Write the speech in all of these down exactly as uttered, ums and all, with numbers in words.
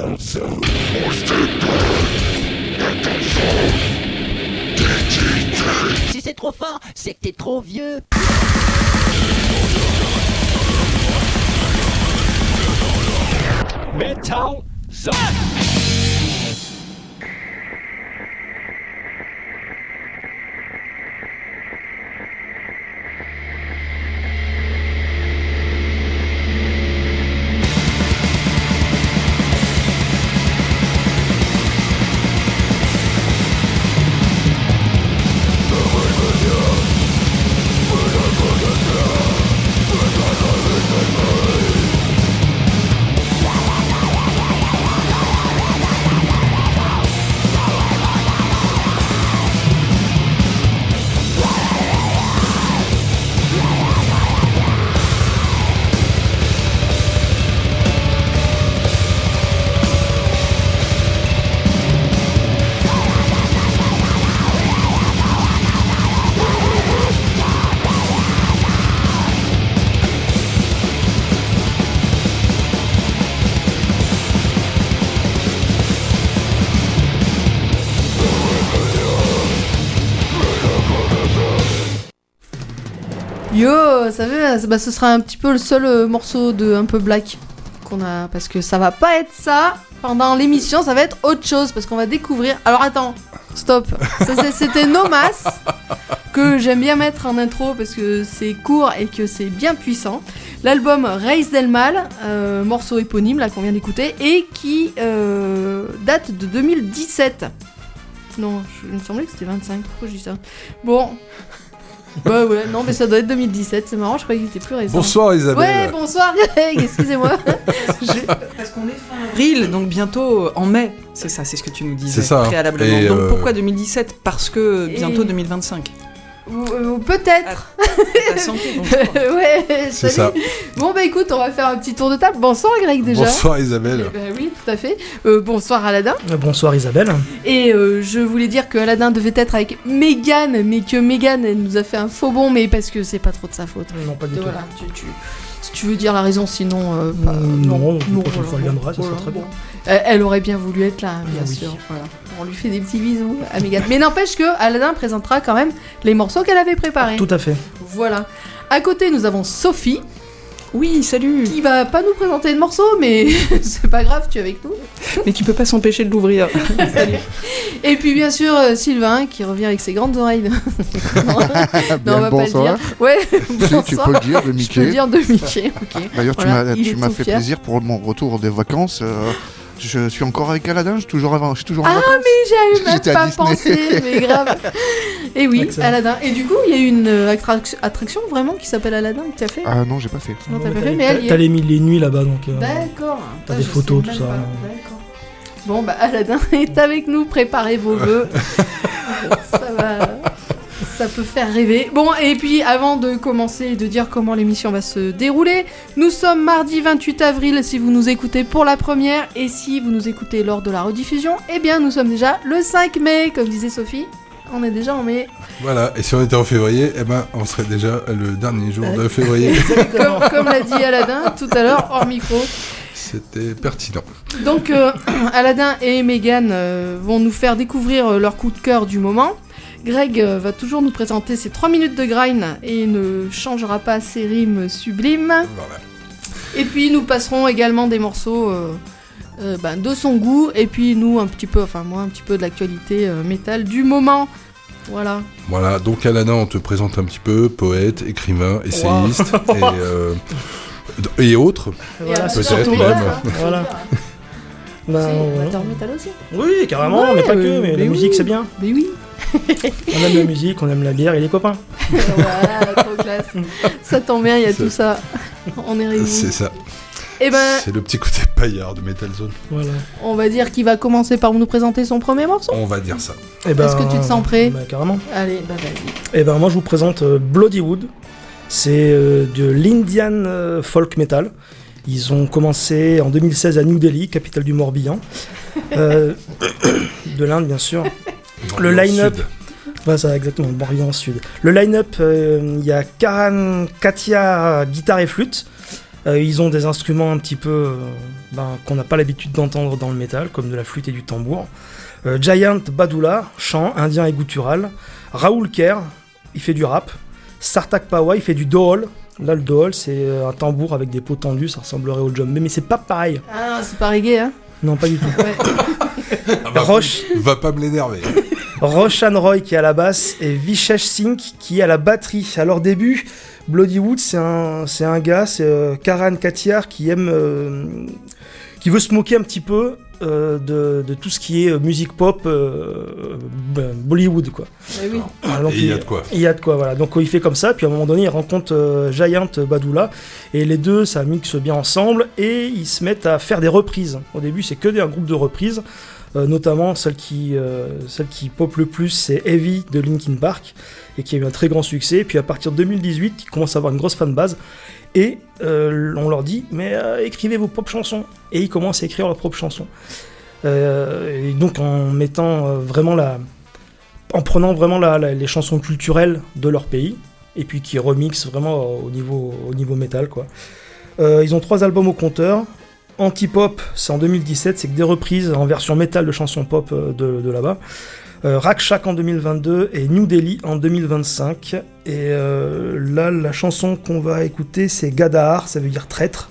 Si c'est trop fort, c'est que t'es trop vieux. Metal Zone. Yo, ça fait, bah, ce sera un petit peu le seul euh, morceau de un peu black qu'on a, parce que ça va pas être ça pendant l'émission, ça va être autre chose, parce qu'on va découvrir. Alors attends, stop. Ça, c'est, c'était Nomas que j'aime bien mettre en intro parce que c'est court et que c'est bien puissant. L'album Race del Mal, euh, morceau éponyme là qu'on vient d'écouter et qui euh, date de deux mille dix-sept. Non, je, il me semblait que c'était vingt-cinq. Pourquoi je dis ça ? Bon. Bah ouais, non mais ça doit être deux mille dix-sept, c'est marrant, je croyais qu'il était plus récent. Bonsoir Isabelle. Ouais, bonsoir Greg, excusez-moi. Je... Parce qu'on est fin avril, donc bientôt en mai, c'est ça, c'est ce que tu nous disais c'est ça, préalablement. et donc euh... pourquoi deux mille dix-sept ? Parce que bientôt et... deux mille vingt-cinq. Ou, euh, peut-être. À ta santé, donc, ouais, c'est salut. ça. Bon bah écoute, on va faire un petit tour de table. Bonsoir Greg déjà. Bonsoir Isabelle. Eh ben, oui, tout à fait. Euh, bonsoir Aladin. Euh, bonsoir Isabelle. Et euh, je voulais dire que Aladin devait être avec Mégane, mais que Mégane elle nous a fait un faux bond, mais parce que c'est pas trop de sa faute. Non, pas du Donc, tout. voilà, tu, tu, si tu veux dire la raison, sinon. Euh, pas, mmh, non, non, la prochaine voilà, fois elle viendra, ça voilà, sera très bien. Elle, elle aurait bien voulu être là, bien Ah, oui. sûr. Voilà. On lui fait des petits bisous à Mégane. Mais n'empêche que Aladin présentera quand même les morceaux qu'elle avait préparés. Tout à fait. Voilà. À côté, nous avons Sophie. Oui, salut. Qui va pas nous présenter de morceaux, mais c'est pas grave, tu es avec nous. Mais tu peux pas s'empêcher de l'ouvrir. Salut. Et puis bien sûr euh, Sylvain qui revient avec ses grandes oreilles. non, non, on va pas le dire. Ouais. Si, tu peux le dire de Mickey. Je peux le dire de Mickey. Okay. D'ailleurs, voilà, tu m'as, tu m'as fait fier. plaisir pour mon retour des vacances. Euh, je suis encore avec Aladin, je suis toujours, avant, je suis toujours en ah, vacances. Ah mais j'avais même J'étais pas à Disney. pensé, mais grave. Et oui, Excellent. Aladin. Et du coup, il y a eu une euh, attraction, attraction vraiment qui s'appelle Aladin que tu as fait. Ah non, j'ai pas fait. Non, t'as Non, pas mais fait, mais t'as, elle y est. t'as les mille les nuits là-bas donc. Euh, D'accord. T'as Ah, des je photos, sais tout même ça. pas. D'accord. Bon, bah Aladin est avec nous, préparez vos vœux. Ça va. Ça peut faire rêver. Bon, et puis avant de commencer et de dire comment l'émission va se dérouler, nous sommes mardi vingt-huit avril si vous nous écoutez pour la première, et si vous nous écoutez lors de la rediffusion, eh bien nous sommes déjà le cinq mai, comme disait Sophie. On est déjà en mai. Voilà, et si on était en février, eh ben on serait déjà le dernier jour de février. comme, comme l'a dit Aladin tout à l'heure, hors micro. C'était pertinent. Donc euh, Aladin et Mégane euh, vont nous faire découvrir euh, leur coup de cœur du moment. Greg euh, va toujours nous présenter ses trois minutes de grind et ne changera pas ses rimes sublimes. Voilà. Et puis nous passerons également des morceaux euh, euh, ben, de son goût, et puis nous un petit peu, enfin moi un petit peu de l'actualité euh, métal du moment. Voilà. Voilà, donc Aladin, on te présente un petit peu, poète, écrivain, essayiste, wow. et, euh, et autres. Voilà, et c'est peut-être surtout même. là. Voilà. Bah, C'est voilà. métal aussi. Oui, carrément, Ouais, mais pas que, euh, mais, mais la oui. musique c'est bien. Mais oui. On aime la musique, on aime la bière et les copains. Voilà, trop classe. Ça tombe bien, il y a C'est- tout ça. On est réunis. C'est ça. Et ben, C'est le petit côté paillard de Metal Zone. Voilà. on va dire qu'il va commencer par nous présenter son premier morceau. On va dire ça. Et ben, Est-ce que tu te sens prêt ? Bah, carrément. Allez, bah vas-y. Et ben moi je vous présente euh, Bloodywood. C'est euh, de l'Indian euh, folk metal. Ils ont commencé en deux mille seize à New Delhi, capitale du Morbihan. Euh, de l'Inde bien sûr. Dans Le le line-up. sud. Voilà, ça, exactement, Morbihan Sud. Le line-up, euh, il y a Karan Katia, guitare et flûte. Euh, ils ont des instruments un petit peu euh, ben, qu'on n'a pas l'habitude d'entendre dans le métal, comme de la flûte et du tambour. Euh, Giant Badula, chant, indien et guttural. Raoul Kerr, il fait du rap. Sartak Pawa, il fait du dohol. Là, le dohol, c'est un tambour avec des peaux tendues, ça ressemblerait au djembé, mais c'est pas pareil. Ah, c'est pas reggae, hein. Non, pas du tout. Ouais. Ah, va, Roche. va pas me l'énerver. Roshan Roy qui est à la basse et Vishesh Singh qui est à la batterie. À leur début, Bloodywood, c'est un, c'est un gars, c'est euh, Karan Kathiar qui aime, euh, qui veut se moquer un petit peu euh, de, de tout ce qui est musique pop euh, euh, Bollywood, quoi. Ouais, oui. Voilà, donc Et il y a de quoi. Il y a de quoi, voilà. Donc il fait comme ça, puis à un moment donné, il rencontre euh, Giant Badula, et les deux, ça mixe bien ensemble, et ils se mettent à faire des reprises. Au début, c'est que des, un groupe de reprises. Euh, notamment celle qui, euh, celle qui pop le plus, c'est Heavy de Linkin Park, et qui a eu un très grand succès. Et puis à partir de deux mille dix-huit, ils commencent à avoir une grosse fanbase, et euh, on leur dit mais euh, écrivez vos propres chansons, et ils commencent à écrire leurs propres chansons. Euh, et donc en mettant euh, vraiment la, en prenant vraiment la, la, les chansons culturelles de leur pays, et puis qui remixent vraiment au niveau, au niveau métal, quoi. Euh, ils ont trois albums au compteur. Antipop, c'est en deux mille dix-sept, c'est que des reprises en version métal de chansons pop de, de là-bas. Euh, Rakshak en deux mille vingt-deux et New Delhi en deux mille vingt-cinq. Et euh, là, la chanson qu'on va écouter, c'est Gadahar, ça veut dire traître.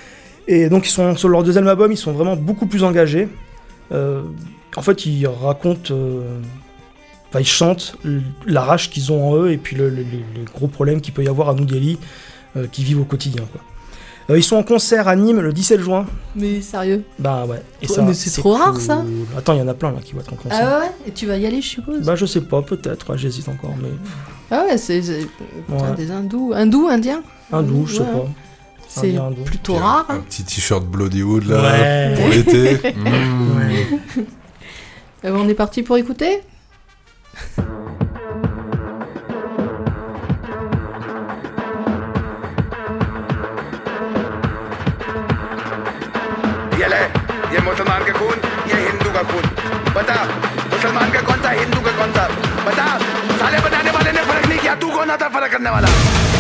Et donc, ils sont, sur leur deuxième album, ils sont vraiment beaucoup plus engagés. Euh, en fait, ils racontent, euh, enfin, ils chantent la rage qu'ils ont en eux et puis le, le, les gros problèmes qu'il peut y avoir à New Delhi, euh, qu'ils vivent au quotidien, quoi. Euh, ils sont en concert à Nîmes le dix-sept juin. Mais sérieux. Bah ouais. Et Ouais, ça, mais c'est trop rare, cool. ça. Attends, il y en a plein là qui vont être en concert. Ah ouais. Et tu vas y aller, je suppose. Bah je sais pas, peut-être, ouais, j'hésite encore, mais... Ah ouais, c'est, c'est... Putain, Ouais. des hindous, hindous, indiens. Hindou, je sais Ouais. pas. C'est Indien, hindou. plutôt Puis un- rare. Un, hein. petit t-shirt Bloodywood là Ouais. pour l'été. Mmh. Ouais. Euh, on est parti pour écouter. ये ले, ये मुसलमान का खून, ये हिंदू का खून। बता, मुसलमान का कौन सा, हिंदू का कौन सा? बता, साले बनाने वाले ने फर्क नहीं किया, तू कौन आता फर्क करने वाला?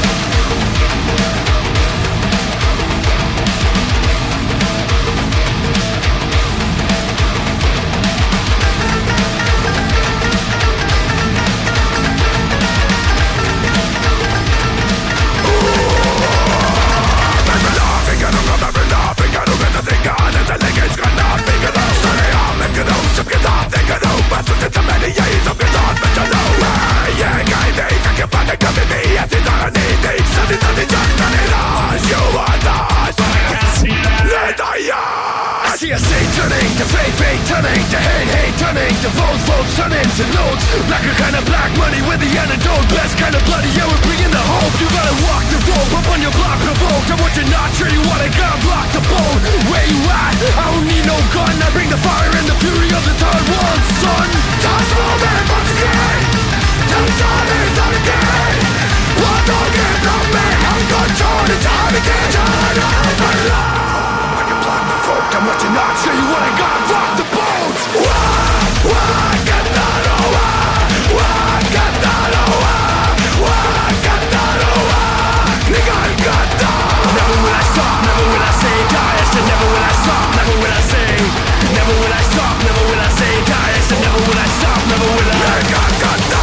I see a state turning to fake, fake turning to hate, hate turning to votes, votes turning to notes. Like a kind of black money with the antidote. Blessed kind of bloody, yeah, we're bringing the hope. You gotta walk the rope up on your block, provoked. And what you're not sure you wanna gotta block the boat. Where you at? I don't need no gun. I bring the fire and the fury of the third world, son. Transforming once again. Transforming once again. What don't get from me? I'm controlling the time again. Turn on my life. And what you're not sure you wanna gotta rock the boat. Wah, wah, get that oh, wah, wah, get that oh, wah, wah, get that oh, wah. Nigga, I got that. Never will I stop, never will I say die. I said never will I stop, never will I say. Never will I stop, never will I say die. I said never will I stop, never will I. I got, got that.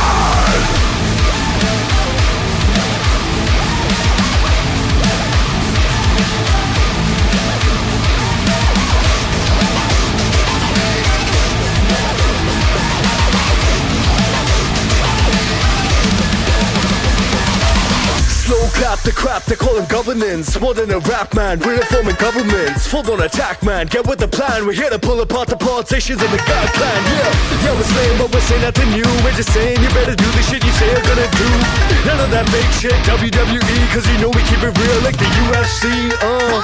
Slow clap the crap they call it governance. More than a rap man, we're reforming governments. Full on attack man, get with the plan. We're here to pull apart the politicians and the God clan. Yeah, yeah, we're saying but we're saying nothing new. We're just saying you better do the shit you say you're gonna do. None of that fake shit, W W E, cause you know we keep it real like the U F C. Uh.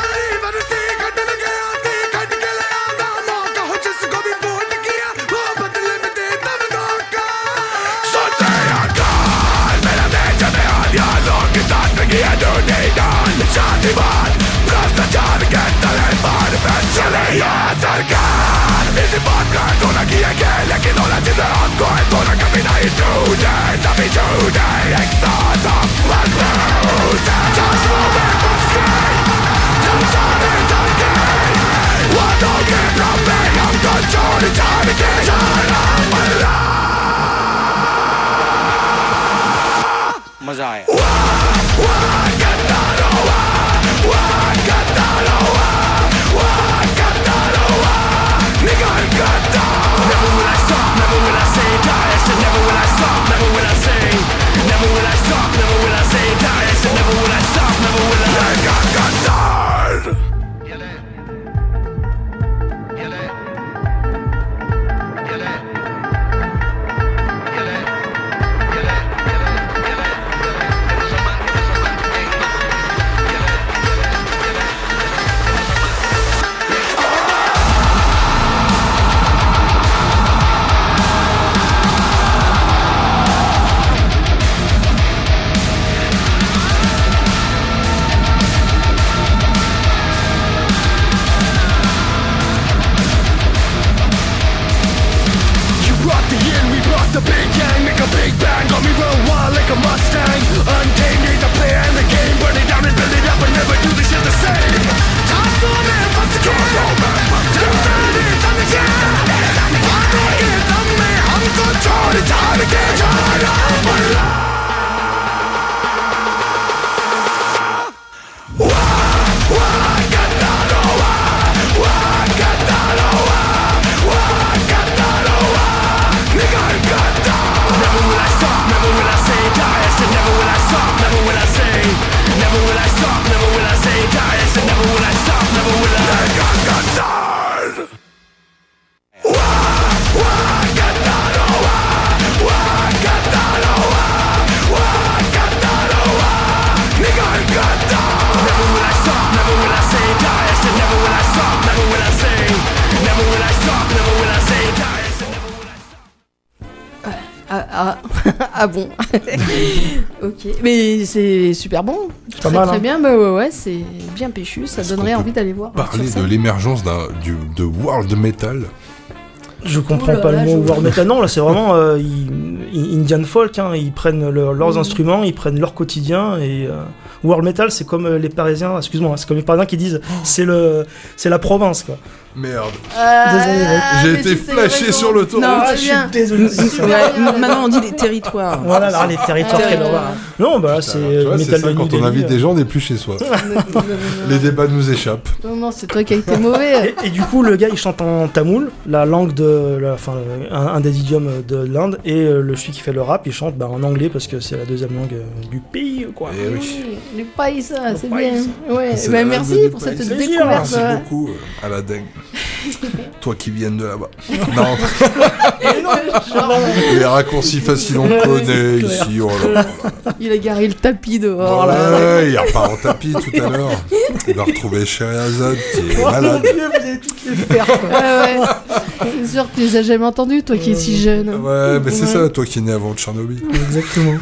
Shativan, भ्रष्टाचार के तले पर चले यहाँ सरकार इसी बात का दोनों किए के लेकिन दोनों चीजें हमको है दोनों कभी नहीं छूटे तभी छूटे एक साथ हम मजबूत हैं Transforming once again मजा आया Never will I stop, never will I say die. I said never will I stop, never will I say. Never will I stop, never will I say die. I said never will I stop, never will I. I got got tired. The big gang, make a big bang. Got me real wild like a Mustang. Untamed, need to play and the game. Burn it down and build it up and never do this shit the same. Time for a man, what's the kid? Time for a man, time to get. I'm not getting on me. I'm gonna try to time to get tired of my life. Why, why, got that, oh, why, why, got that, oh, why, why, got that, oh, why, nigga, I got that. Never will I stop, never will I say die. I said never will I stop, never will I say. Never will I stop, never will I say die. I said never will I stop, never will I. I got got tired. Why, why, got that, oh, why, why, got that, oh, why, why, got that, oh, why, nigga, I got that. Never will I stop, never will I say die. I said never will I stop, never will I say. Never will I stop, never will I say die. I said never will I stop. Ah, ah, ah bon. Ok, mais c'est super bon. C'est Très pas mal, très hein. bien, bah ouais, ouais, c'est bien péchu, ça Est-ce donnerait qu'on peut envie d'aller voir. Parler sur de scène. l'émergence d'un, du, de world metal. Je comprends Ouh là pas là, le mot je- war metal. Non, là c'est vraiment euh, ils- ils- Indian folk. Hein, ils prennent leur- leurs Mhm. instruments, ils prennent leur quotidien et euh, war metal, c'est comme euh, les Parisiens. Excuse-moi, c'est comme les Parisiens qui disent c'est le, c'est la province quoi. Merde. Ah, Désolé, mec. J'ai mais été c'était flashé raison. sur l'autoroute. Non, Ah, c'est je suis bien. désolé. Super Ouais, bien, maintenant on dit les territoires. Voilà, alors les territoires. Territoire. quelle horreur. Non, bah là c'est Tu euh, vois, c'est métal ça, de quand New on Delhi, invite euh. des gens, on n'est plus chez soi. Non, non, non, non. Les débats nous échappent. Non, non, c'est toi qui as été mauvais. Et, et du coup, le gars il chante en tamoul, la langue de, la, enfin, le- un, un des idiomes de l'Inde, et euh, le celui qui fait le rap, il chante bah, en anglais parce que c'est la deuxième langue euh, du pays, quoi. Eh oui. Les païsas, c'est bien. païsas. Ouais, C'est bah, la merci langue pour du cette pays. Plaisir. découverte. Merci ouais. beaucoup euh, à la dingue. Toi qui viens de là-bas. Non, Genre, les raccourcis faciles on connaît c'est clair. ici. Oh là là. il a garé le tapis dehors. là. Ouais, il repart en tapis tout à l'heure. Il va retrouver Scheherazade qui est malade. vous avez toutes les faire, quoi. Ouais, ouais. C'est sûr que tu les as jamais entendus, toi qui es si jeune. Ouais, mais c'est Ouais. ça, toi qui es né avant Tchernobyl. Exactement.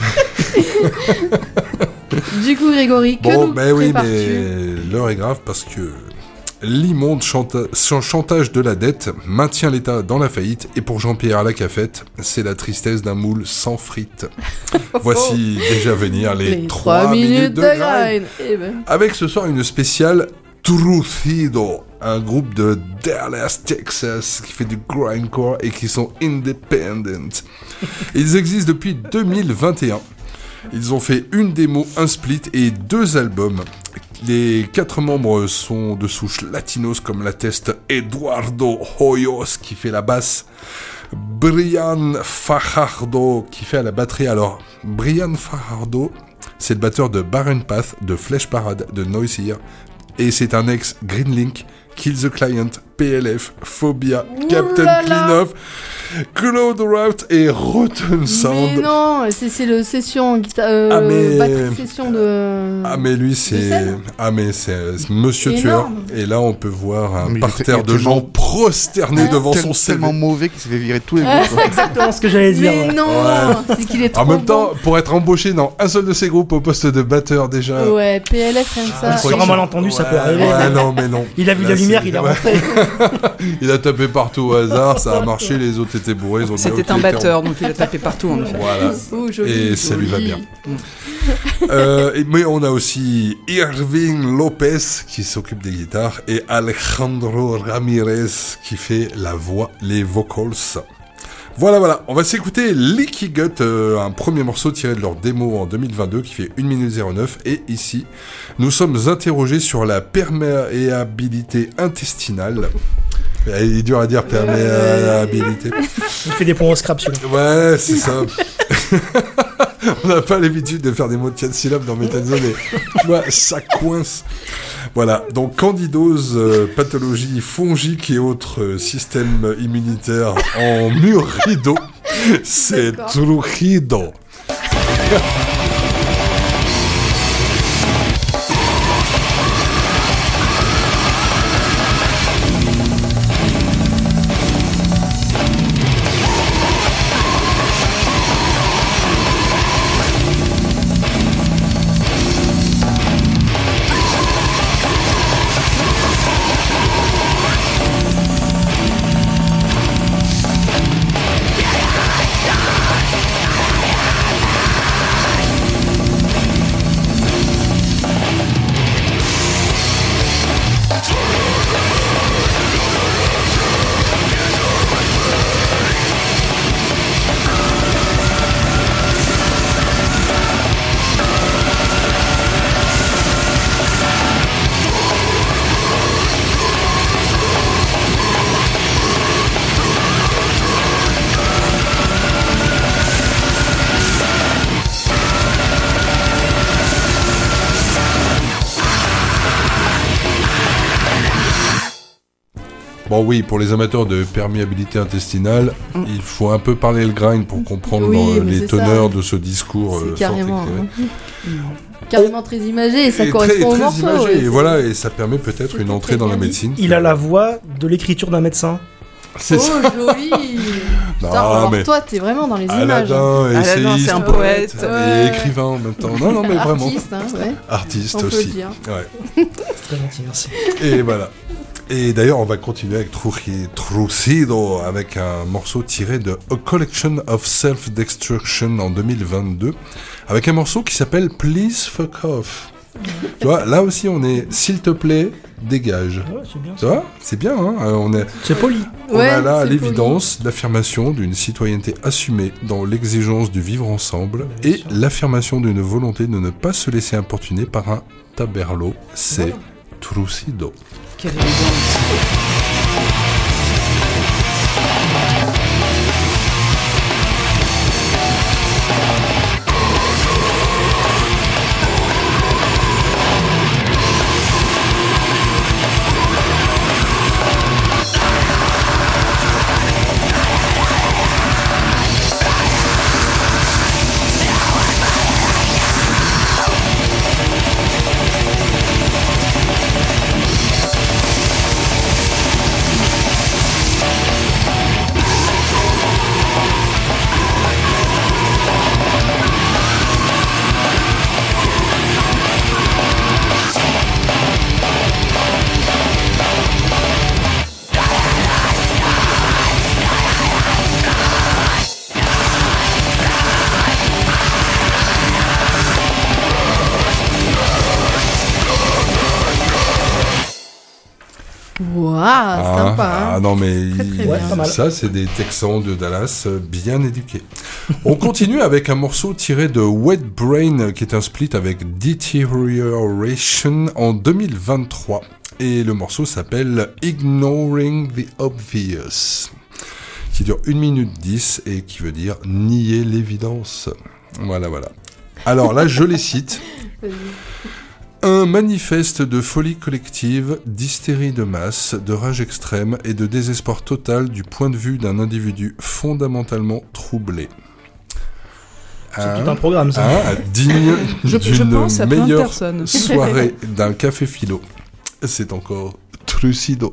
Du coup, Grégory, que Bon, nous ben oui, prépares-tu mais l'heure est grave parce que l'immonde chanta- ch- chantage de la dette maintient l'État dans la faillite et pour Jean-Pierre Lacafette, c'est la tristesse d'un moule sans frites. Voici déjà venir les, trois minutes de, grind. grind. Eh ben. Avec ce soir une spéciale Truthido, un groupe de Dallas, Texas, qui fait du grindcore et qui sont independent. Ils existent depuis deux mille vingt et un. Ils ont fait une démo, un split et deux albums. Les quatre membres sont de souche latinos comme l'atteste Eduardo Hoyos qui fait la basse, Brian Fajardo qui fait à la batterie. Alors, Brian Fajardo, c'est le batteur de Barren Path, de Flesh Parade, de Noisier, et c'est un ex Greenlink, Kill the Client, P L F, Phobia, Ouh Captain là là. Cleanoff, Cloud Route et Rotten Sound. Mais non, c'est c'est le session, guita- euh, Ah, mais- batterie session de. Ah mais lui c'est scène. ah mais c'est c'est Monsieur Énorme. Tueur et là on peut voir un Mais il est- parterre il est de gens tellement- prosternés devant Tel- son C V. tellement mauvais qu'il s'est fait virer de tous les Ah, groupes. quoi. Exactement ce que j'allais dire. Mais ouais. non, Ouais. c'est qu'il est trop En même bon. temps, pour être embauché dans un seul de ces groupes au poste de batteur déjà. Ouais, P L F, rien que ça. Ah, sur un malentendu, ça peut Ouais, arriver. Ouais, non mais non. Il a vu Là, la c'est- lumière, il est Ouais. rentré. Il a tapé partout au hasard, ça a marché, les autres étaient bourrés. Ils ont dit, C'était ok, un t'es batteur, en- donc il a tapé partout en effet. Voilà. Oh, joli, Et ça lui va joli. bien. Euh, et- mais on a aussi Irving Lopez qui s'occupe des guitares et Alejandro Ramirez qui fait la voix, les vocals. Voilà, voilà. On va s'écouter Leaky Gut, euh, un premier morceau tiré de leur démo en deux mille vingt-deux qui fait une minute zéro neuf. Et ici, nous sommes interrogés sur la perméabilité intestinale. Il est dur à dire, perméabilité. Il fait des points au scrap, celui-là. Ouais, c'est ça. On n'a pas l'habitude de faire des mots de quatre syllabes dans Metal Zone et tu vois, ça coince. Voilà, donc candidose, euh, pathologie fongique et autres euh, systèmes immunitaires en mur rideau, c'est D'accord. Trujillo. Bon oui, pour les amateurs de perméabilité intestinale, Mm. il faut un peu parler le grind pour comprendre Oui, euh, mais les c'est teneurs ça. de ce discours. C'est euh, carrément, fort éclairé. hein. carrément très imagé et ça Et correspond très, au très morceau. imagé, ouais, et c'est- voilà, et ça permet peut-être c'est une très, entrée très dans la bien dit. médecine. Il a la voix de l'écriture d'un médecin. C'est Oh, ça. joli. Non, Putain, alors mais toi, t'es vraiment dans les images. Aladin, Aladin, essayiste, c'est un poète, poète. et Ouais. écrivain en même temps. Non, non, mais vraiment. Artiste, hein, ouais. Artiste On peut aussi. le dire. Ouais. C'est très gentil, merci. Et voilà. Et d'ailleurs, on va continuer avec Truji- Trujillo avec un morceau tiré de A Collection of Self-Destruction en deux mille vingt-deux, avec un morceau qui s'appelle Please Fuck Off. Tu vois, là aussi, on est s'il te plaît, dégage. Ouais, c'est bien. Tu vois, c'est bien, hein. Euh, on est, C'est poli. on Ouais, a là à c'est l'évidence l'affirmation d'une citoyenneté assumée dans l'exigence du vivre ensemble Bien et sûr. l'affirmation d'une volonté de ne pas se laisser importuner par un taberlo. C'est Trujillo. Quelle élégance. Waouh, Ah, sympa. ah hein. non mais Très, très il- bien. pas mal. ça c'est des Texans de Dallas euh, bien éduqués. On continue avec un morceau tiré de Wet Brain qui est un split avec Deterioration en deux mille vingt-trois et le morceau s'appelle Ignoring the Obvious qui dure une minute dix et qui veut dire nier l'évidence. Voilà voilà. Alors là je les cite. Vas-y. Un manifeste de folie collective, d'hystérie de masse, de rage extrême et de désespoir total du point de vue d'un individu fondamentalement troublé. C'est Hein, tout un programme, ça. hein, digne Je- je d'une pense à plein de meilleure personnes. soirée d'un café philo. C'est encore Trujillo.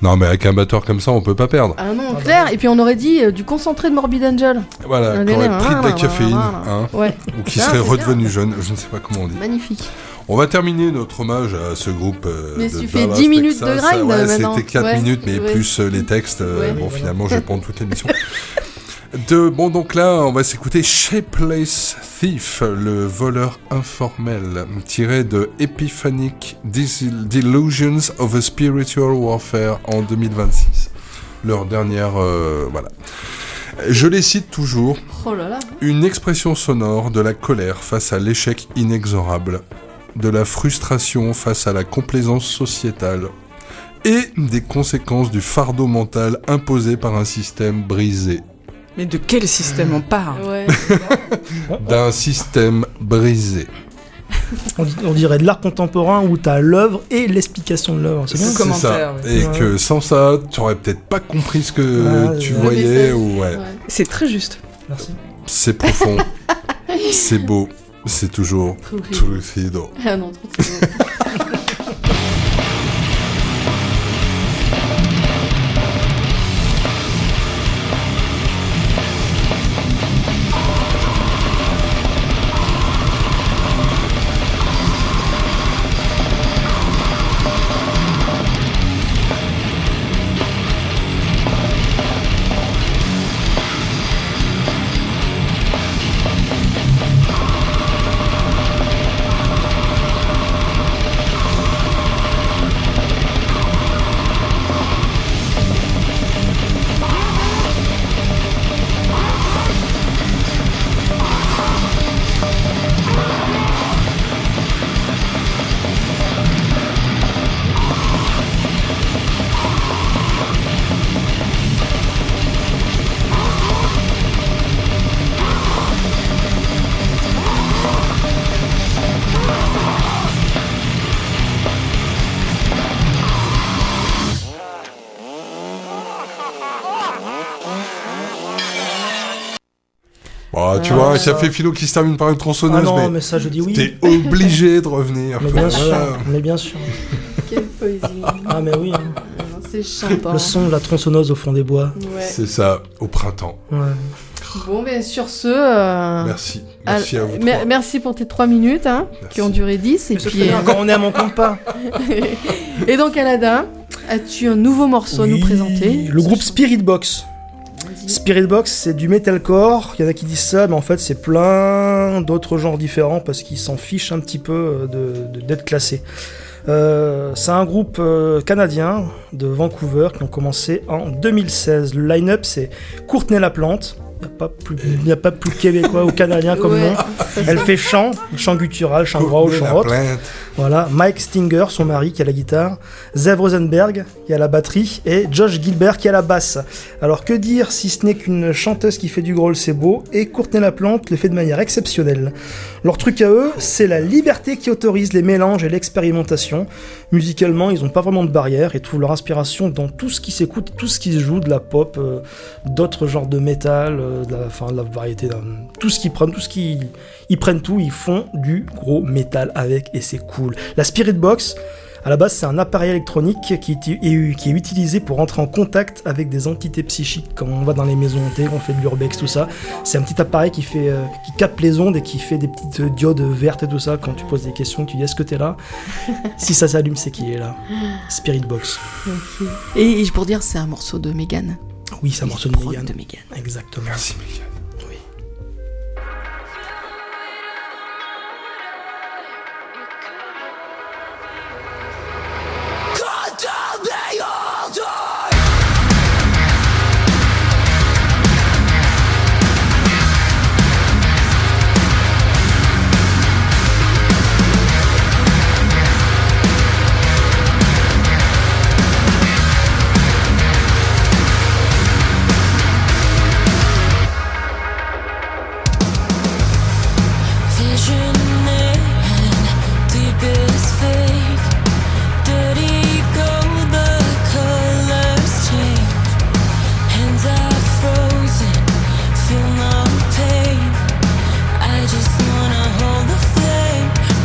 Non, mais avec un batteur comme ça, on peut pas perdre. Ah non, clair. Et puis on aurait dit euh, du concentré de Morbid Angel. Voilà, Un qui aurait délire, pris de la voilà, caféine, voilà. hein, Ouais. ou qui Ah, serait c'est redevenu bien. jeune, je ne sais pas comment on dit. Magnifique. On va terminer notre hommage à ce groupe. Euh, Mais de tu fais Dallas, dix minutes Texas. de grind, Ouais, maintenant. c'était quatre Ouais, minutes, mais ouais. plus euh, les textes. euh, Ouais. bon, finalement, je vais prendre toute l'émission. De, bon, donc là, on va s'écouter Shapeless Thief, le voleur informel, tiré de Epiphanic Dis- Delusions of a Spiritual Warfare en deux mille vingt-six. Leur dernière. Euh, voilà. Je les cite toujours. Oh là là. Une expression sonore de la colère face à l'échec inexorable, de la frustration face à la complaisance sociétale, et des conséquences du fardeau mental imposé par un système brisé. Mais de quel système on parle? Ouais. D'un système brisé. On, on dirait de l'art contemporain où t'as l'œuvre et l'explication de l'œuvre. C'est bien. Le commentaire, ça. ouais. Et Ouais. que sans ça, tu aurais peut-être pas compris ce que Ouais, tu ouais. voyais. Le message. Ou ouais. Ouais. C'est très juste. Merci. C'est profond, c'est beau, c'est toujours True. Trucido. Ah non, trop trop beau. Bon, tu Ah, vois, ça. ça fait philo qui se termine par une tronçonneuse, Ah non, mais, mais ça je dis oui. t'es obligé de revenir. Mais quoi. bien sûr, Voilà. mais bien sûr. Quelle poésie. Ah mais oui, hein. C'est chantant. Le son de la tronçonneuse au fond des bois. Ouais. C'est ça, au printemps. Ouais. Bon, ben sur ce. euh, Merci. Merci à vous mer- trois. merci pour tes trois minutes, hein, Merci. qui ont duré dix. Et Mais c'est puis, très bien, euh, quand on est à mon compte pas. et donc, Aladin, as-tu un nouveau morceau à nous Oui, présenter? Le groupe Spirit Box. Vas-y. Spirit Box, c'est du metalcore. Il y en a qui disent ça, mais en fait, c'est plein d'autres genres différents parce qu'ils s'en fichent un petit peu de, de- d'être classés. Euh, c'est un groupe euh, canadien de Vancouver qui ont commencé en deux mille seize. Le line-up, c'est Courtney Laplante. Il n'y a pas plus, il y a pas plus québécois ou canadien comme Ouais, nom. ça, Elle ça. fait chant, chant guttural, chant droit ou Courtney chant rock. Laplante. Voilà, Mike Stinger, son mari, qui a la guitare, Zev Rosenberg, qui a la batterie, et Josh Gilbert, qui a la basse. Alors que dire si ce n'est qu'une chanteuse qui fait du growl, c'est beau, et Courtney Laplante le fait de manière exceptionnelle. Leur truc à eux, c'est la liberté qui autorise les mélanges et l'expérimentation. Musicalement, ils n'ont pas vraiment de barrière et trouvent leur inspiration dans tout ce qui s'écoute, tout ce qui se joue, de la pop, euh, d'autres genres de métal, euh, de la, enfin, de la variété, de, tout ce qu'ils prennent, tout ce qu'ils ils prennent tout, ils font du gros métal avec, et c'est cool. La Spirit Box, à la base, c'est un appareil électronique qui est, qui est utilisé pour entrer en contact avec des entités psychiques. Quand on va dans les maisons hantées, on fait de l'urbex, tout ça. C'est un petit appareil qui, fait, euh, qui capte les ondes et qui fait des petites euh, diodes vertes et tout ça. Quand tu poses des questions, tu dis est-ce que t'es là? Si ça s'allume, c'est qu'il est là. Spirit Box. Ok. Et, et pour dire, c'est un morceau de Megan. Oui, c'est un morceau de Prod Megan. de Megan. Exactement. Merci, Megan. Oui.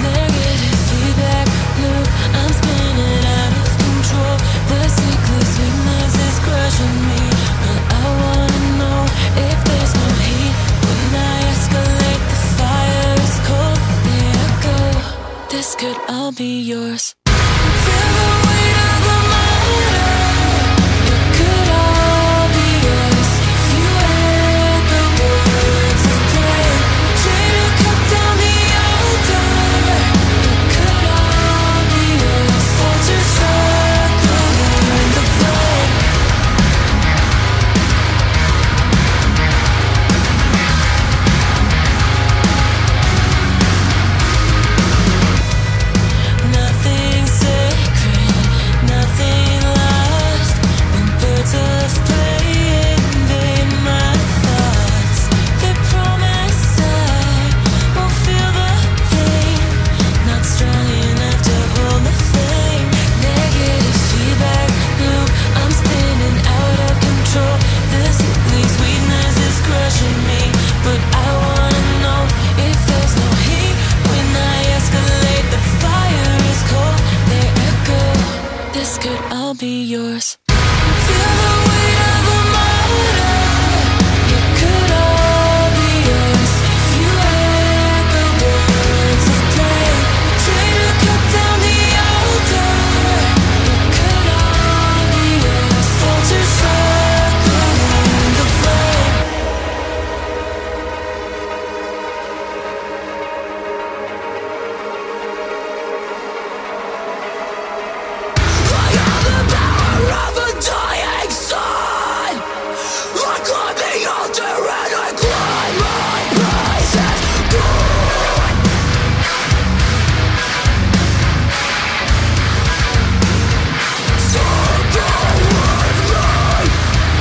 I'm spinning out of control. The sickness in all be yours. Feel the weight of the motor. It could all be yours if you had the words of play. Try to cut down the altar. It could all be yours. Hold your circle in the flame. Nothing sacred, nothing lost. When birds of prey invade my thoughts, they promise I won't feel the pain. Not strong enough to hold the flame. Negative feedback loop, I'm spinning out of control. This ugly sweetness is crushing me, but I wanna know if there's no heat when I escalate. The fire is cold, there I go. This could all be yours. Feel the weight of the motor. It could all be yours if you had the words of play. Try to cut down the altar. It could all be yours. Hold your circle in the flame. I have the power of a dying sun. I climb the altar and I climb my praise as good. So go with me.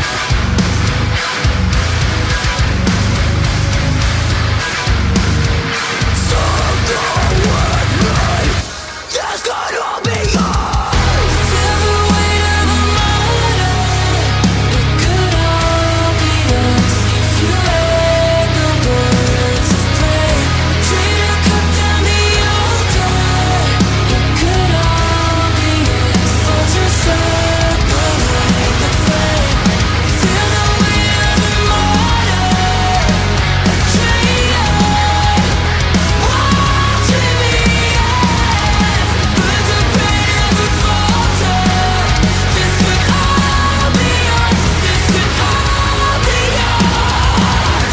So go with me. This could all be yours. Feel the weight of the motor. It could all be yours if you had the words of play. Try to cut down the altar. It could all be yours. Hold your circle like the flame. Feel the weight of the motor. A train watching me as birds of prey never falter. This could all be yours. This could all be yours.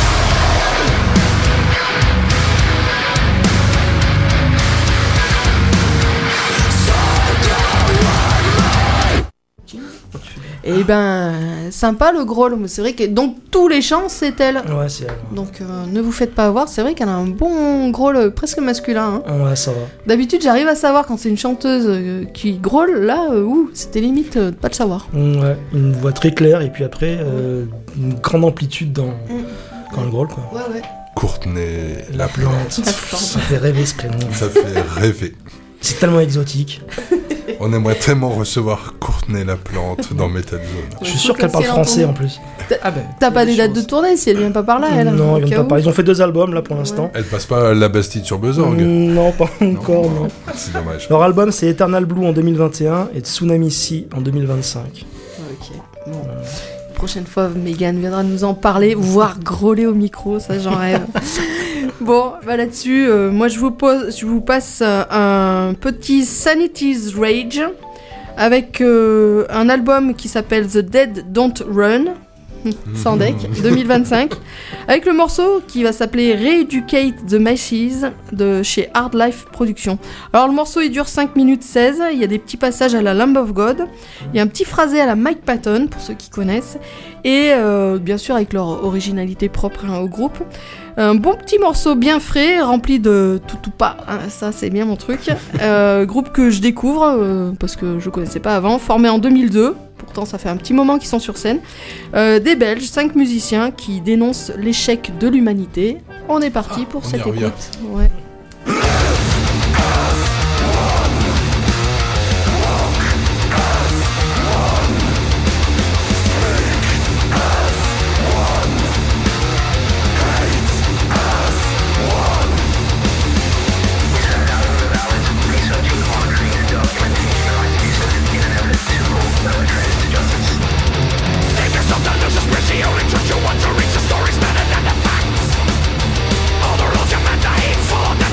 Et ben, sympa le growl, mais c'est vrai que donc tous les chants c'est elle. Ouais, c'est elle. Donc euh, ne vous faites pas avoir, c'est vrai qu'elle a un bon growl euh, presque masculin. Hein. Ouais, ça va. D'habitude j'arrive à savoir quand c'est une chanteuse euh, qui growl, là, euh, ouh, c'était limite euh, de pas le savoir. Mm, ouais, une voix très claire et puis après euh, une grande amplitude dans quand elle growl quoi. Ouais, ouais. Courtenay, la plante. La plante. Ça fait rêver ce prénom. Ça fait rêver. C'est tellement exotique. On aimerait tellement recevoir Courtenay la plante dans Metal Zone. Je suis sûr qu'elle parle français en plus. Ah ben, T'as pas des dates de tournée si elle vient pas par là, elle. Non, au ils cas ont, où. pas, ils ont fait deux albums là pour l'instant. Elle passe pas à la Bastide sur Buzzorg. Mm, Non, pas encore. Non. C'est dommage. Leur album c'est Eternal Blue en deux mille vingt et un et Tsunami Sea en deux mille vingt-cinq. Ok. Bon. Prochaine fois, Megan viendra nous en parler, voire grôler au micro, ça j'en rêve. Bon, bah là-dessus, euh, moi je vous, pose, je vous passe euh, un petit Sanity's Rage avec euh, un album qui s'appelle The Dead Don't Run, sans deck, deux mille vingt-cinq, avec le morceau qui va s'appeler Re-Educate the Masses de chez Hard Life Productions. Alors le morceau il dure cinq minutes seize, il y a des petits passages à la Lamb of God, il y a un petit phrasé à la Mike Patton pour ceux qui connaissent, et euh, bien sûr avec leur originalité propre hein, au groupe. Un bon petit morceau bien frais, rempli de tout ou pas, hein, ça c'est bien mon truc. Euh, groupe que je découvre, euh, parce que je connaissais pas avant, formé en deux mille deux, pourtant ça fait un petit moment qu'ils sont sur scène. Euh, des Belges, cinq musiciens qui dénoncent l'échec de l'humanité. On est parti Ah, pour on y cette revient. écoute. Ouais. All the rules you're meant to hate, full of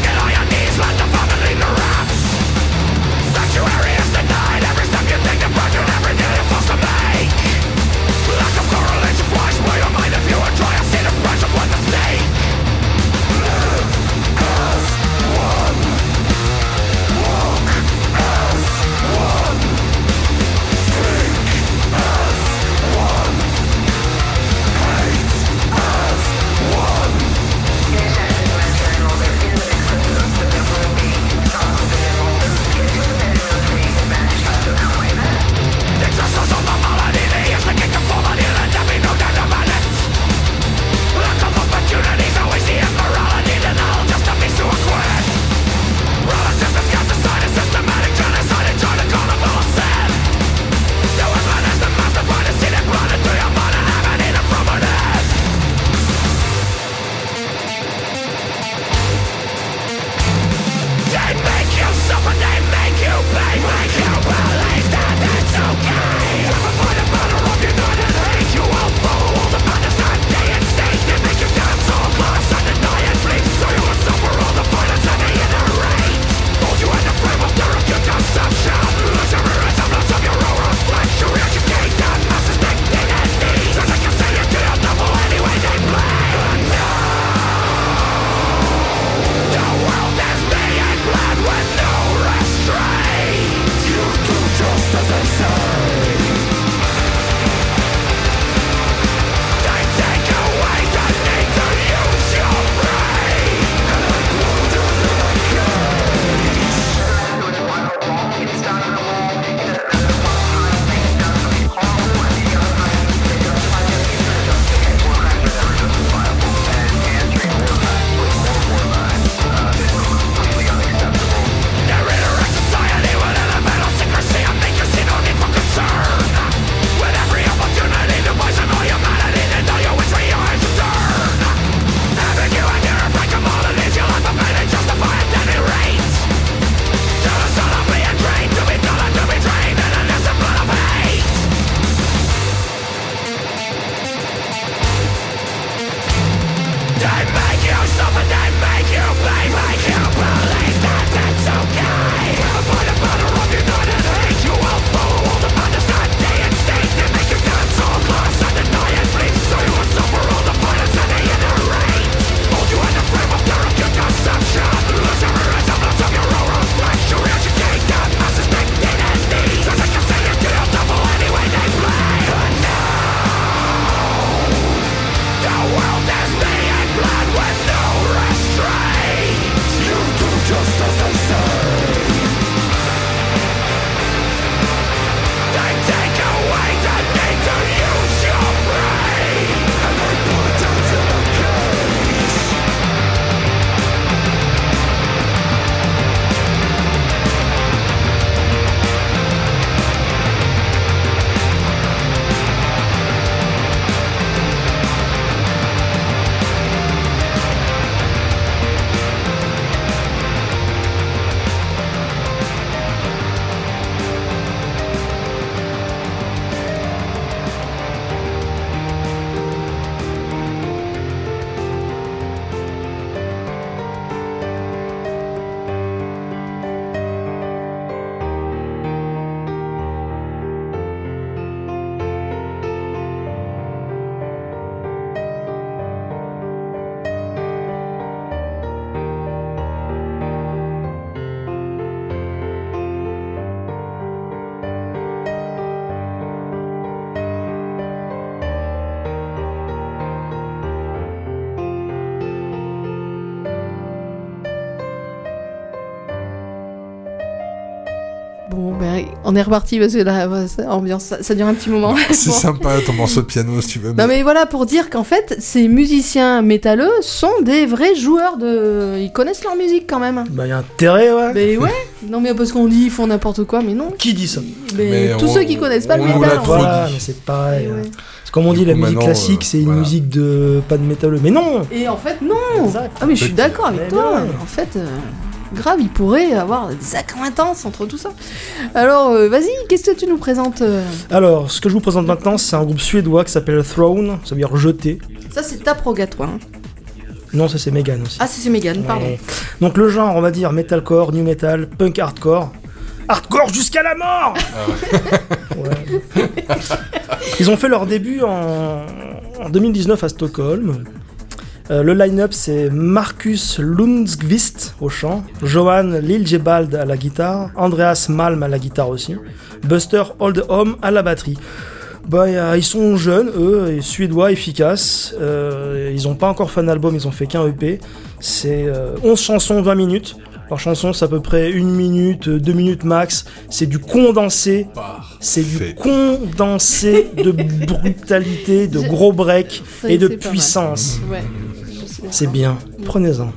Bon, ben, on est reparti parce que là, ouais, ça, ambiance, ça, ça dure un petit moment. C'est Bon. sympa ton morceau de piano si tu veux. Non mais voilà, pour dire qu'en fait, ces musiciens métalleux sont des vrais joueurs de... Ils connaissent leur musique quand même. Bah, y a intérêt, ouais. Mais ouais. Non mais parce qu'on dit ils font n'importe quoi, mais non. Qui dit ça? Mais, Mais tous on- ceux qui connaissent pas le on l'a métal. trop en fait. Voilà, dit. mais c'est pareil. Et ouais. C'est comme on Du dit, la coup, musique maintenant, classique, euh, c'est une voilà. musique de pas de métalleux. Mais non. Et en fait, non. Exact. Ah mais je suis Peut-être. d'accord avec Mais toi. bien. En fait, euh, grave, il pourrait avoir des acquaintances entre tout ça. Alors, euh, vas-y, qu'est-ce que tu nous présentes euh Alors, ce que je vous présente maintenant, c'est un groupe suédois qui s'appelle Throne, ça veut dire jeté. Ça, c'est ta proga, toi. Hein. Non, ça c'est Megan aussi. Ah, c'est c'est Mégane, pardon. Ouais. Donc le genre, on va dire metalcore, new metal, punk hardcore. Hardcore jusqu'à la mort. Ouais. Ils ont fait leur début en, en deux mille dix-neuf à Stockholm. Euh, le line-up, c'est Marcus Lundqvist au chant, Johan Liljebald à la guitare, Andreas Malm à la guitare aussi, Buster Oldholm à la batterie. Bah, y a- ils sont jeunes, eux, et suédois, efficaces. Euh, ils ont pas encore fait un album, ils ont fait qu'un E P. C'est euh, onze chansons, vingt minutes. Par chanson, c'est à peu près une minute, deux minutes max. C'est du condensé. C'est du Parfait. condensé de brutalité, de Je- gros breaks Ça, et de c'est pas mal. puissance. Ouais. je suis C'est d'accord. bien. Prenez-en.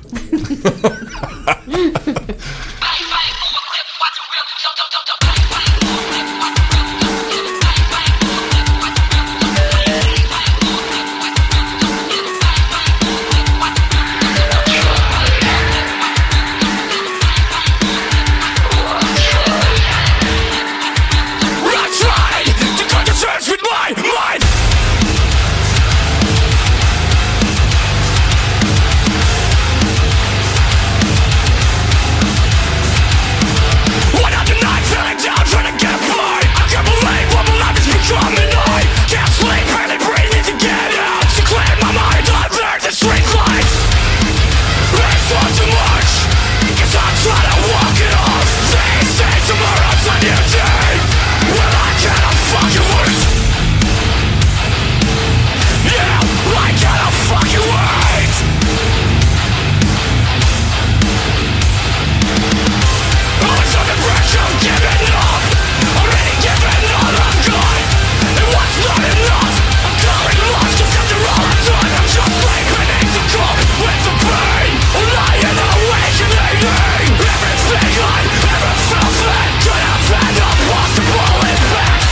I tried to come to terms with my mind. One out the night, feeling down, trying to get by. I can't believe what my life has become, and I can't sleep, barely breathe, need to get out. To clear my mind, I learned the street lights. It's far too much, cause I'm trying to walk it off. They say tomorrow's a new day. Well, I cannot fucking wait. Yeah, I cannot fucking wait. I'm under the pressure of giving up. Already given all I've got. And what's not enough, I'm calling lost. Cause after all I've done, I'm just sleeping in the cup with the pain. I'm lying awake and hating everything I ever felt that could have had a possible impact.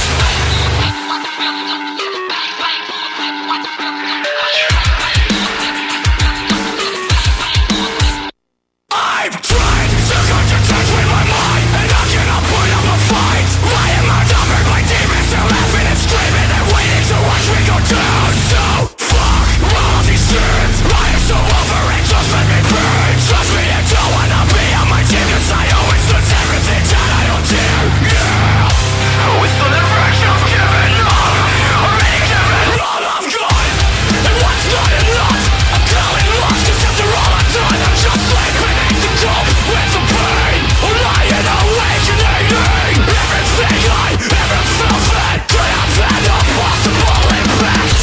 I've tried to come to terms with my mind, and I cannot put up a fight. I am outnumbered by demons, they're laughing and screaming and waiting to watch me go down. So fuck all of these sins. I am so over it, just let me be. Trust me, I don't wanna be on my team, cause I always lose everything that I don't dare. Yeah, with the direction of giving up, already given all I've got. And what's not enough, I'm calling lost, cause after all I've done, I'm just sleeping in the cup with the pain. I'm lying awake and hating everything I ever felt that could have had a possible impact.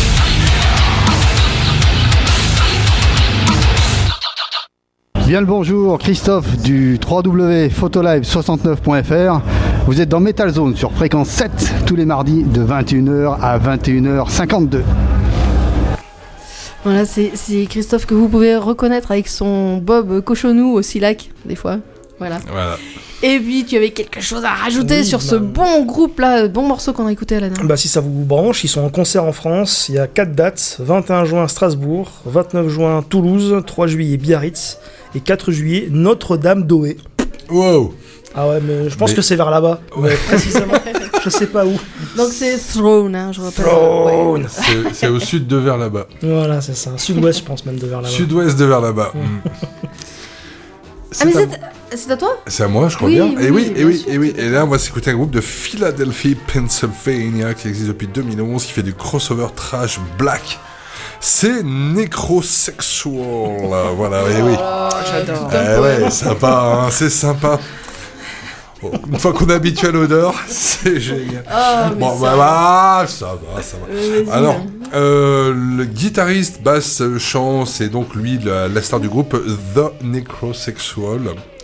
Bien le bonjour, Christophe du w w w point photolive soixante-neuf point f r. Vous êtes dans Metal Zone sur fréquence sept tous les mardis de vingt et une heures à vingt et une heures cinquante-deux. Voilà, c'est c'est Christophe que vous pouvez reconnaître avec son bob cochonou au Silac, des fois. Voilà. Voilà. Et puis, tu avais quelque chose à rajouter Oui, sur bah, ce bon groupe-là, bon morceau qu'on a écouté à la dernière. Bah si ça vous branche, ils sont en concert en France, il y a quatre dates, vingt et un juin Strasbourg, vingt-neuf juin Toulouse, trois juillet Biarritz et quatre juillet Notre-Dame-d'Oé. Wow. Ah ouais, mais je pense Mais- que c'est vers là-bas, mais précisément, je sais pas où. Donc c'est Throne, hein, je rappelle. Throne. C'est c'est au sud de vers là-bas. Voilà, c'est ça, sud-ouest je pense même de vers là-bas. Sud-ouest de vers là-bas. Mm. Ah mais C'est à- c'est c'est à toi? C'est à moi, je crois Oui, bien. oui, et oui, oui, et bien oui, sûr, et oui. c'est Et là, on va s'écouter un groupe de Philadelphie, Pennsylvania, qui existe depuis deux mille onze, qui fait du crossover trash black. C'est Necrosexual. Voilà, et oui. J'adore. Eh ouais, sympa, hein, c'est sympa. Bon, une fois qu'on est habitué à l'odeur, c'est génial. Oh, mais Bon, ça bah, bah, ça va, ça va. Euh, vas-y, Alors, hein. euh, le guitariste, basse, chant, c'est donc lui la, la star du groupe The Necrosexual.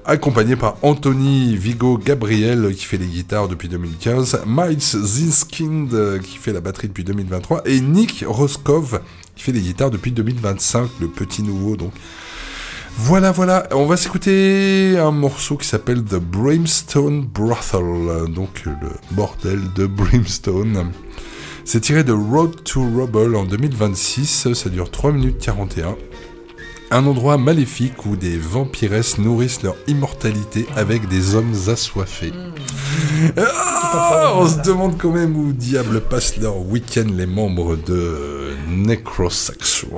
accompagné par Anthony Vigo Gabriel qui fait les guitares depuis deux mille quinze, Miles Zinskind euh, qui fait la batterie depuis deux mille vingt-trois et Nick Roscoe qui fait les guitares depuis deux mille vingt-cinq, le petit nouveau donc. Voilà, voilà, on va s'écouter un morceau qui s'appelle The Brimstone Brothel, donc le bordel de Brimstone. C'est tiré de Road to Rubble en deux mille vingt-six, ça dure trois minutes quarante et un. Un endroit maléfique où des vampiresses nourrissent leur immortalité avec des hommes assoiffés. Mmh. Ah, on se demande quand même où diable passent leur week-end les membres de Necrosexual.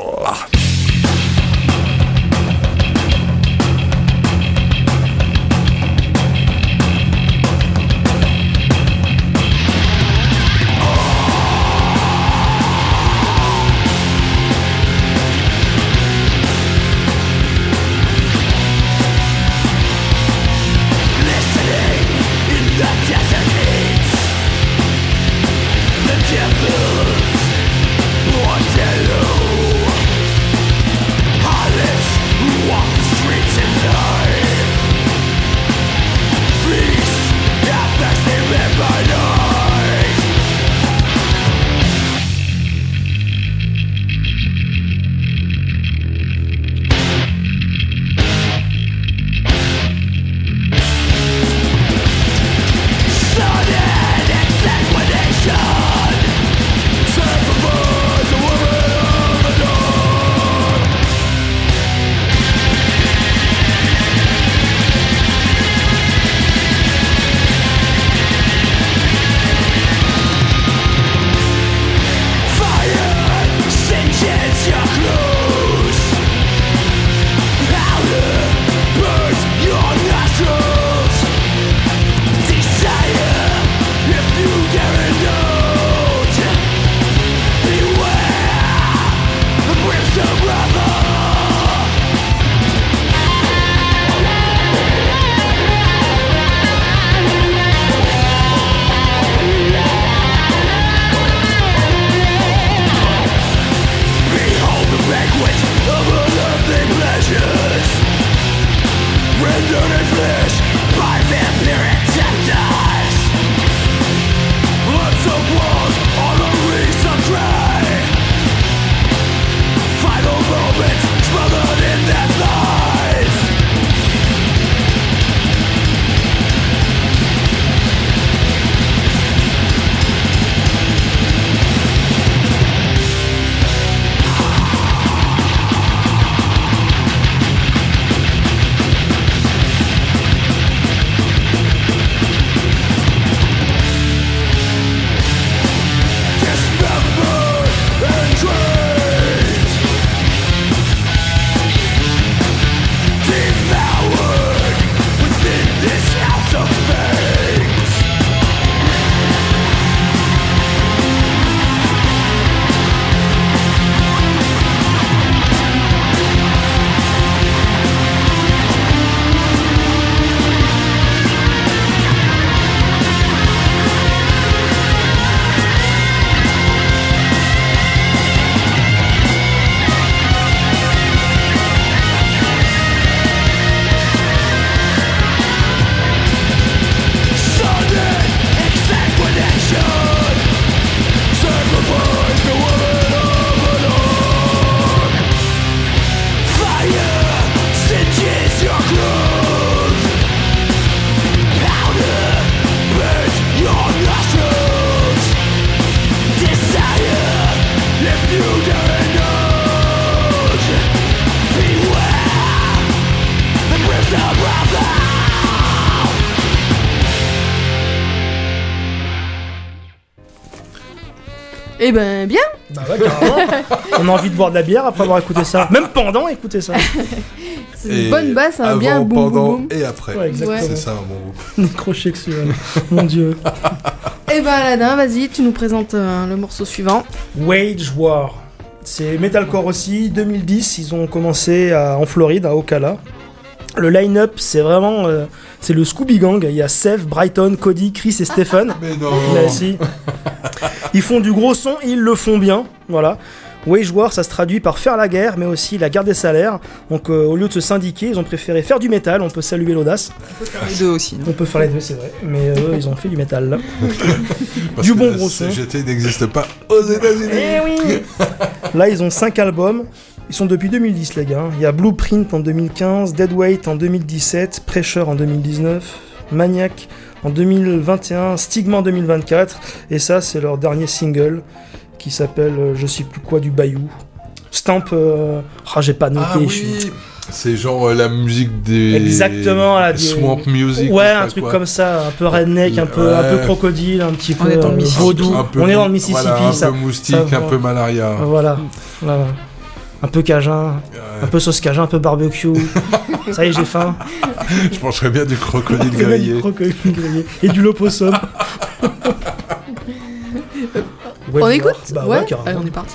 Eh ben bien. Bah ouais, carrément. On a envie de boire de la bière après avoir écouté ça. Même pendant écouter ça. C'est une bonne basse, un avant, bien boum pendant boum boum. et après. Ouais, exactement. Ouais. C'est ça un bon groupe. Nécrosexuel. Mon dieu. Eh ben Aladin, vas-y, tu nous présentes euh, le morceau suivant. Wage War. C'est metalcore aussi. deux mille dix, ils ont commencé à, en Floride, à Ocala. Le line-up, c'est vraiment... Euh, c'est le Scooby Gang. Il y a Seth, Brighton, Cody, Chris et Stephen. Mais non. Là, si. Ils font du gros son, ils le font bien. Voilà. Wage War, ça se traduit par faire la guerre, mais aussi la guerre des salaires. Donc euh, au lieu de se syndiquer, ils ont préféré faire du métal. On peut saluer l'audace. On peut faire les deux aussi. On peut faire les deux, c'est vrai. Mais eux, euh, ils ont fait du métal. Là. Parce du que bon la gros son. C G T n'existe pas aux États-Unis. Eh oui. Là, ils ont cinq albums. Ils sont depuis deux mille dix, les gars. Il y a Blueprint en deux mille quinze, Deadweight en deux mille dix-sept, Pressure en deux mille dix-neuf, Maniac en deux mille vingt et un, Stigma en deux mille vingt-quatre. Et ça, c'est leur dernier single qui s'appelle euh, je sais plus quoi du Bayou. Stamp. Euh... Ah, j'ai pas noté. Ah oui. je suis- C'est genre euh, la musique des Exactement, là, du- Swamp Music. Ouais, je sais un pas truc quoi. comme ça, un peu redneck, un peu, Ouais. un peu crocodile, un petit On peu est dans le euh, Mississippi. vaudou. Un peu On est dans le mou- Mississippi, voilà, un ça. peu moustique, ça, un peu malaria. Voilà, voilà. Un peu cajun, un peu sauce cajun, un peu barbecue. Ça y est, j'ai faim. Je mangerais bien du crocodile Du grillé. crocodile grillé. Et du lopossum. On Ouais, écoute bah Ouais, ouais, carrément. allez, on est parti.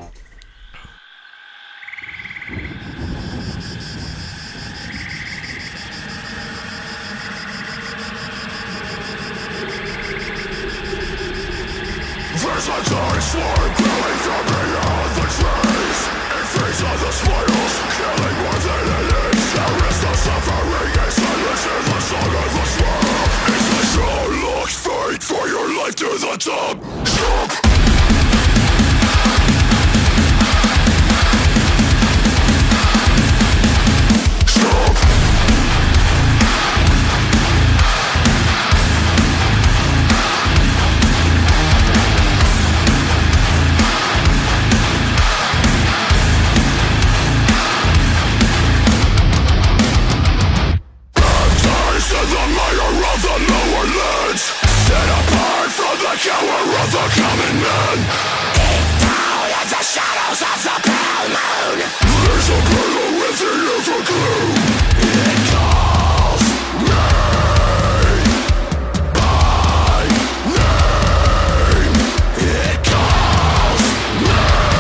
There's a dark swarm growing from beyond the trees. It feeds on the spoils, killing more than it is. There is no suffering, a silence in the song of the swamp. It's a sure-look fight for your life to the top. Stop! To the mayor of the lower lands, set apart from the cower of the common man. Deep down in the shadows of the pale moon, there's a battle with the evergloom. It calls me by name. It calls me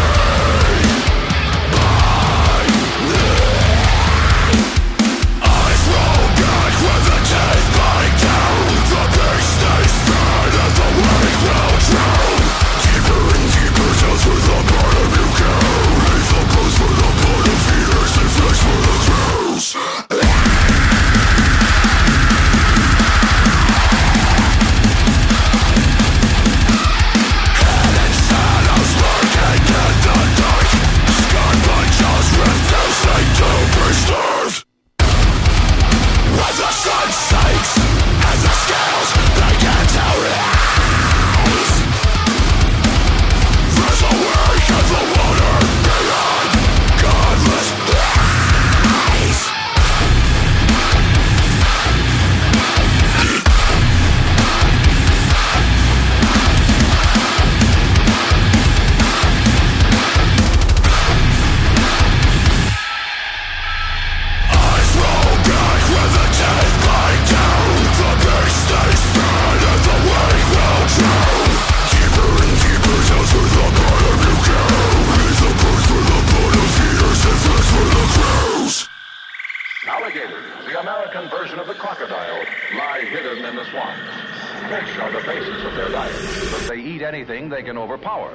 by name. Eyes roll back when the teeth bite down. The big stays fed and the wake will drown. Deeper and deeper down through the bottom you go. Lethal blows for the bottom feeders and flesh for the crows. Hidden shadows lurking in the dark. Scarred by jaws refusing to be starved. When the sun sinks and the scales begin to rise, there's a wake in the water beyond godless eyes. Eyes roll back when the teeth bite down. The big stays fed and the wake will drown. Deeper and deeper down through the bottom you go. Lethal blows for the bottom feeders and flesh for the crows. Alligators, the American version of the crocodile, lie hidden in the swamps. Fish are the basis of their diet, but they eat anything they can overpower.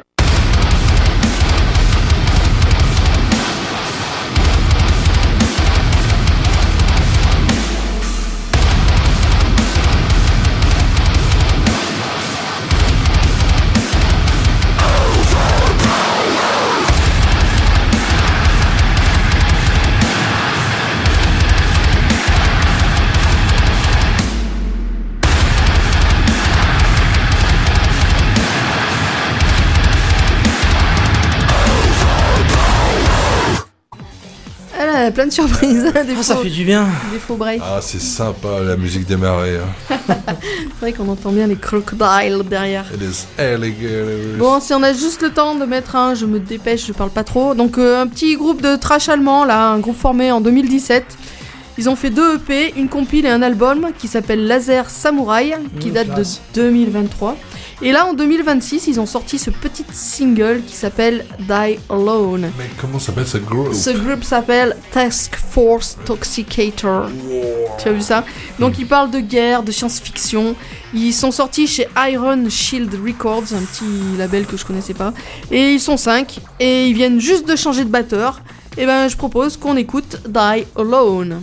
Elle a plein de surprises. Des Ah, ça faux- fait du bien. Des faux breaks. Ah, c'est sympa la musique des marées. Hein. C'est vrai qu'on entend bien les crocodiles derrière. Et les alligators. Bon, si on a juste le temps de mettre un, je me dépêche, je parle pas trop. Donc, euh, un petit groupe de trash allemand, là, un groupe formé en deux mille dix-sept. Ils ont fait deux E P, une compile et un album qui s'appelle Laser Samurai, qui Mmh, date classe. de deux mille vingt-trois. Et là, en deux mille vingt-six, ils ont sorti ce petit single qui s'appelle Die Alone. Mais comment s'appelle ce groupe? Ce groupe s'appelle Task Force Toxicator. Tu as vu ça? Donc ils parlent de guerre, de science-fiction. Ils sont sortis chez Iron Shield Records, un petit label que je connaissais pas. Et ils sont cinq. Et ils viennent juste de changer de batteur. Et ben je propose qu'on écoute Die Alone.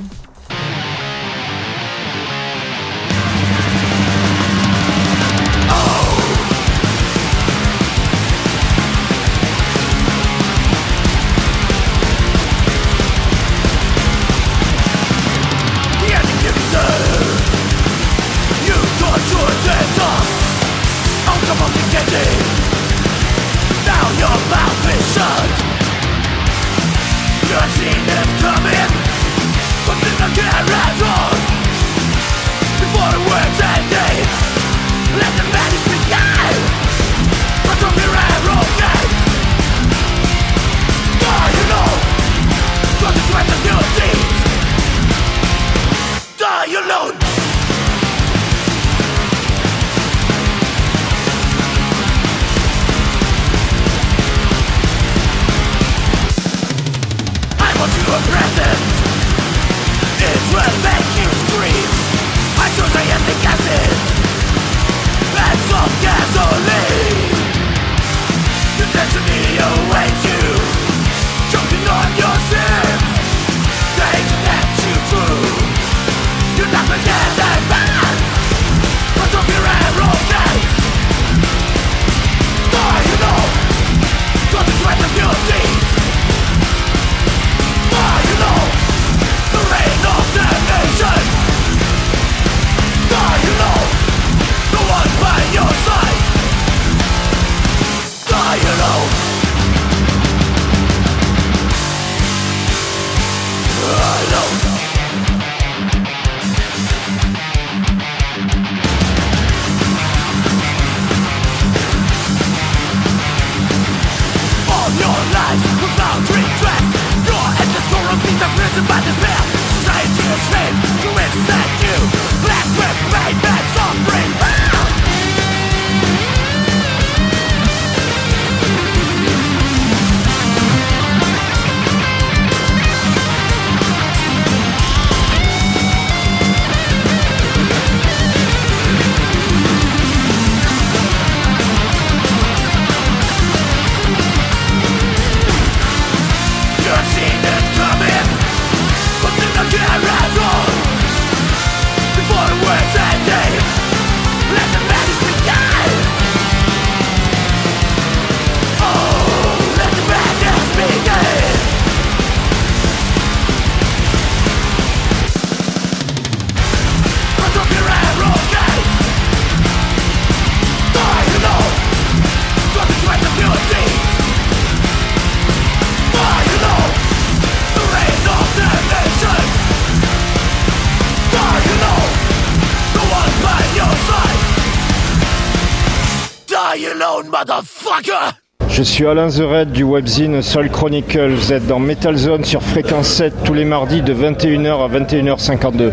Je suis Alain The Red du webzine Soul Chronicles. Vous êtes dans Metal Zone sur Fréquence sept tous les mardis de vingt et une heures à vingt et une heures cinquante-deux.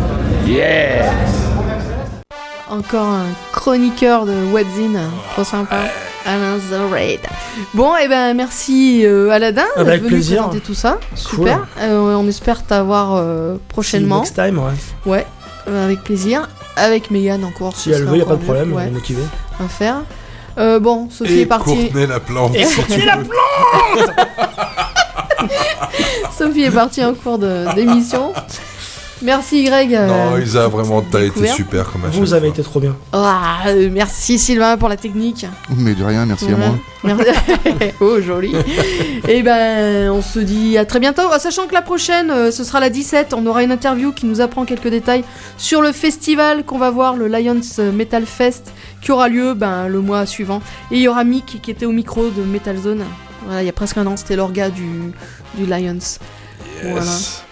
Yeah! Encore un chroniqueur de webzine, trop sympa. Alain The Red. Bon, et ben merci euh, Aladin Ah bah, avec d'être venu plaisir. présenter tout ça. Cool. Super. Euh, on espère t'avoir euh, prochainement. Next time, ouais. Ouais, euh, avec plaisir. Avec Mégane encore. Si ce elle sera veut, y a pas encore de problème, mieux. elle Ouais. est motivée. On va faire. Euh, bon, Sophie Et est partie. Courtenay la plante. Et Courtenay la plante. Sophie est partie en cours de- d'émission. Merci Greg. euh, Non, Isa, vraiment, t'as été découverte. super comme à Vous chaque avez fois. été trop bien. Ah, euh, merci Sylvain pour la technique. Mais de rien, merci à Voilà. moi. Merci. Oh, joli. Et ben, on se dit à très bientôt. Ah, sachant que la prochaine, euh, ce sera la dix-sept. On aura une interview qui nous apprend quelques détails sur le festival qu'on va voir, le Lions Metal Fest, qui aura lieu ben, le mois suivant. Et il y aura Mick qui était au micro de Metal Zone. Voilà, il y a presque un an, c'était l'orga du, du Lions. Yes. Voilà.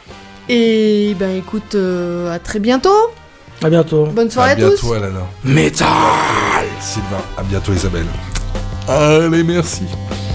Et ben, écoute, euh, à très bientôt. À bientôt. Bonne soirée À à, tous. bientôt, Alana. Metal. Sylvain, à bientôt, Isabelle. Allez, merci.